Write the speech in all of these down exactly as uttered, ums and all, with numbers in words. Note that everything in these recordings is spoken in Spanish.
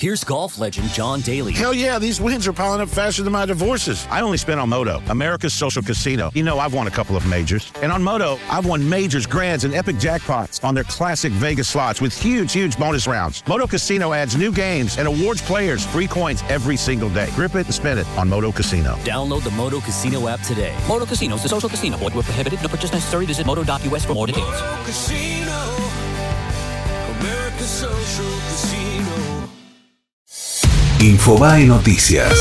Here's golf legend John Daly. Hell yeah, these wins are piling up faster than my divorces. I only spent on Moto, America's social casino. You know, I've won a couple of majors. And on Moto, I've won majors, grands, and epic jackpots on their classic Vegas slots with huge, huge bonus rounds. Moto Casino adds new games and awards players free coins every single day. Grip it and spin it on Moto Casino. Download the Moto Casino app today. Moto Casino is a social casino. Void where prohibited. No purchase necessary. Visit moto dot u s for more details. Moto Casino, America's social casino. Infobae Noticias.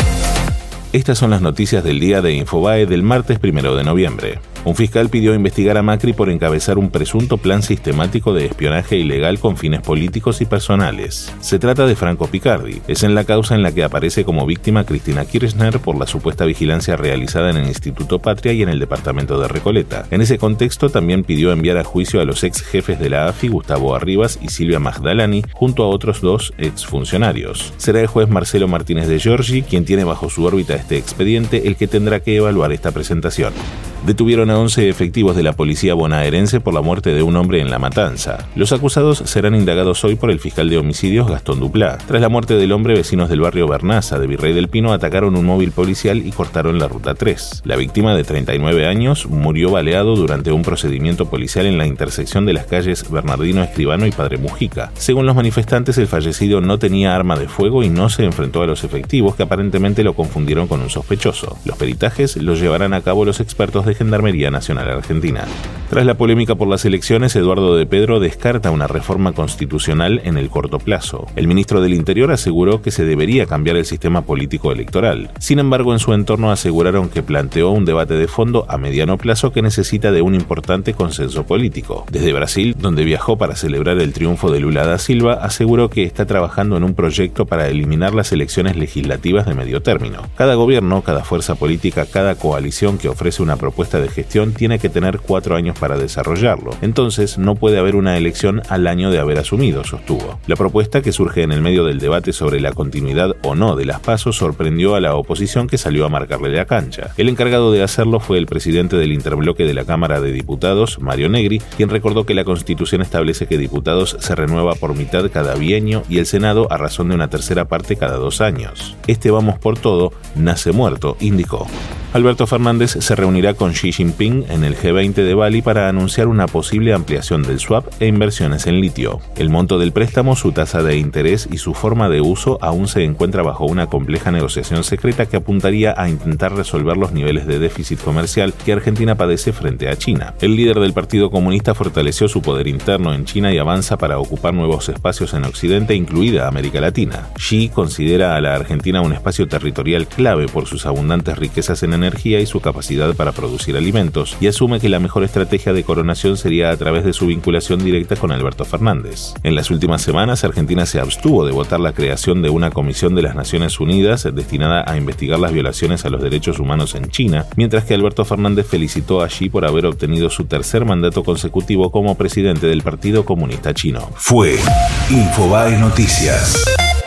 Estas son las noticias del día de Infobae del martes primero de noviembre. Un fiscal pidió investigar a Macri por encabezar un presunto plan sistemático de espionaje ilegal con fines políticos y personales. Se trata de Franco Picardi. Es en la causa en la que aparece como víctima Cristina Kirchner por la supuesta vigilancia realizada en el Instituto Patria y en el departamento de Recoleta. En ese contexto también pidió enviar a juicio a los ex jefes de la A F I, Gustavo Arribas y Silvia Magdalani, junto a otros dos exfuncionarios. Será el juez Marcelo Martínez de Giorgi quien tiene bajo su órbita este expediente el que tendrá que evaluar esta presentación. Detuvieron a once efectivos de la policía bonaerense por la muerte de un hombre en La Matanza. Los acusados serán indagados hoy por el fiscal de homicidios Gastón Duplá. Tras la muerte del hombre, vecinos del barrio Bernaza de Virrey del Pino atacaron un móvil policial y cortaron la ruta tres. La víctima, de treinta y nueve años, murió baleado durante un procedimiento policial en la intersección de las calles Bernardino Escribano y Padre Mujica. Según los manifestantes, el fallecido no tenía arma de fuego y no se enfrentó a los efectivos, que aparentemente lo confundieron con un sospechoso. Los peritajes los llevarán a cabo los expertos de Gendarmería Nacional Argentina. Tras la polémica por las elecciones, Eduardo de Pedro descarta una reforma constitucional en el corto plazo. El ministro del Interior aseguró que se debería cambiar el sistema político electoral. Sin embargo, en su entorno aseguraron que planteó un debate de fondo a mediano plazo que necesita de un importante consenso político. Desde Brasil, donde viajó para celebrar el triunfo de Lula da Silva, aseguró que está trabajando en un proyecto para eliminar las elecciones legislativas de medio término. Cada gobierno, cada fuerza política, cada coalición que ofrece una propuesta de gestión tiene que tener cuatro años para desarrollarlo. Entonces, no puede haber una elección al año de haber asumido, sostuvo. La propuesta, que surge en el medio del debate sobre la continuidad o no de las PASO, sorprendió a la oposición, que salió a marcarle la cancha. El encargado de hacerlo fue el presidente del interbloque de la Cámara de Diputados, Mario Negri, quien recordó que la Constitución establece que diputados se renueva por mitad cada bienio y el Senado a razón de una tercera parte cada dos años. Este vamos por todo nace muerto, indicó. Alberto Fernández se reunirá con Xi Jinping en el G veinte de Bali para anunciar una posible ampliación del swap e inversiones en litio. El monto del préstamo, su tasa de interés y su forma de uso aún se encuentra bajo una compleja negociación secreta que apuntaría a intentar resolver los niveles de déficit comercial que Argentina padece frente a China. El líder del Partido Comunista fortaleció su poder interno en China y avanza para ocupar nuevos espacios en Occidente, incluida América Latina. Xi considera a la Argentina un espacio territorial clave por sus abundantes riquezas en energía y su capacidad para producir alimentos, y asume que la mejor estrategia de coronación sería a través de su vinculación directa con Alberto Fernández. En las últimas semanas, Argentina se abstuvo de votar la creación de una comisión de las Naciones Unidas destinada a investigar las violaciones a los derechos humanos en China, mientras que Alberto Fernández felicitó a Xi por haber obtenido su tercer mandato consecutivo como presidente del Partido Comunista Chino. Fue Infobae Noticias.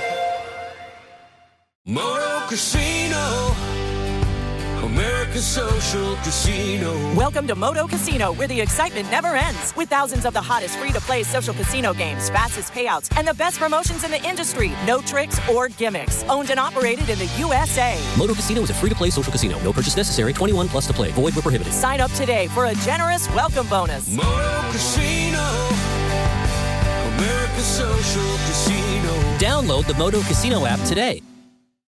Moto Casino, America's social casino. Welcome to Moto Casino, where the excitement never ends. With thousands of the hottest free-to-play social casino games, fastest payouts, and the best promotions in the industry. No tricks or gimmicks. Owned and operated in the U S A. Moto Casino is a free-to-play social casino. No purchase necessary. twenty-one plus to play. Void where prohibited. Sign up today for a generous welcome bonus. Moto Casino, America's social casino. Download the Moto Casino app today.